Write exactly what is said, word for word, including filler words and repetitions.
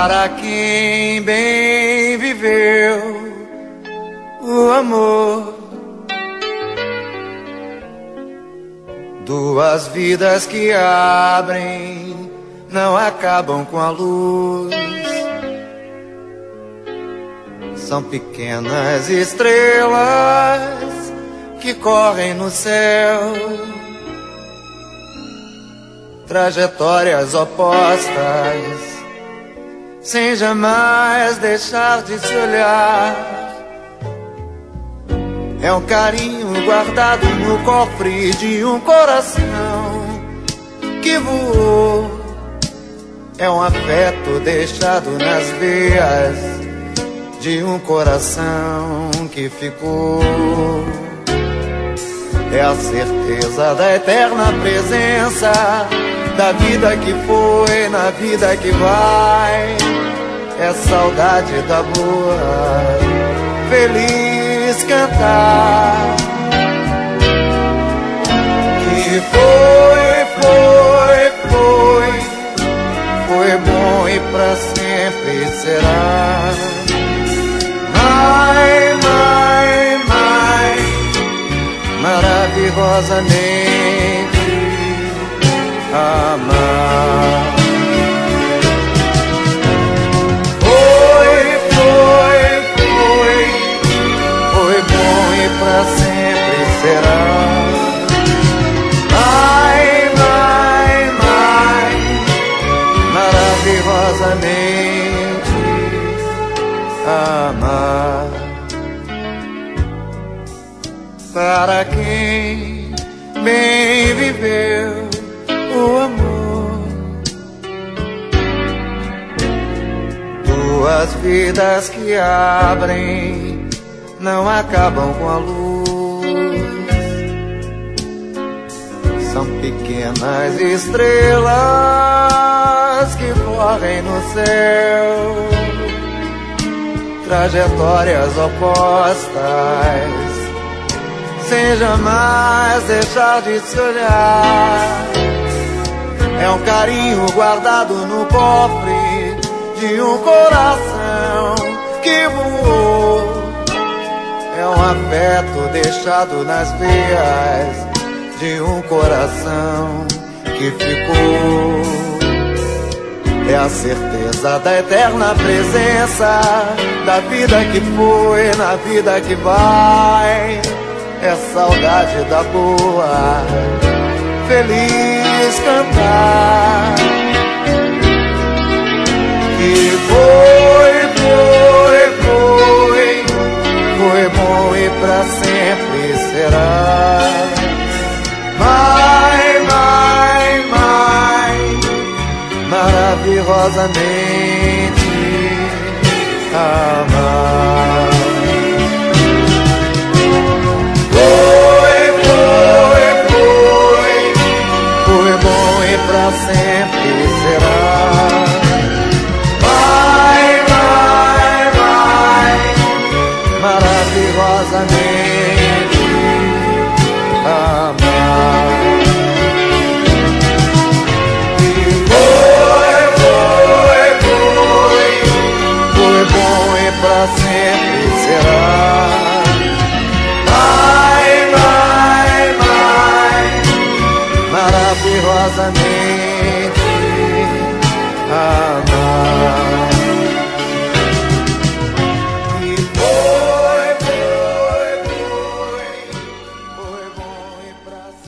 Para quem bem viveu o amor, duas vidas que abrem, não acabam com a luz. São pequenas estrelas que correm no céu, trajetórias opostas, sem jamais deixar de se olhar. É um carinho guardado no cofre de um coração que voou. É um afeto deixado nas veias de um coração que ficou. É a certeza da eterna presença da vida que foi na vida que vai. É saudade da boa, feliz cantar. Que foi, foi, foi, foi bom e pra sempre será. Mai, mai, mai, maravilhosamente amar. Foi, foi, foi, foi bom e pra sempre será. Mai, mai, mai, maravilhosamente amar. Para quem bem viveu o amor, duas vidas que abrem, não acabam com a luz. São pequenas estrelas que correm no céu, trajetórias opostas, sem jamais deixar de se olhar. É um carinho guardado no cofre de um coração que voou. É um afeto deixado nas veias de um coração que ficou. É a certeza da eterna presença da vida que foi na vida que vai. É saudade da boa, feliz cantar. Que foi, foi, foi, foi bom e pra sempre será. Mai, mai, mai, maravilhosamente amar. Pra sempre será. Vai, vai, vai, maravilhosamente amar. E foi, foi, foi, foi bom e pra sempre será. Vai, vai, vai, maravilhosamente amar.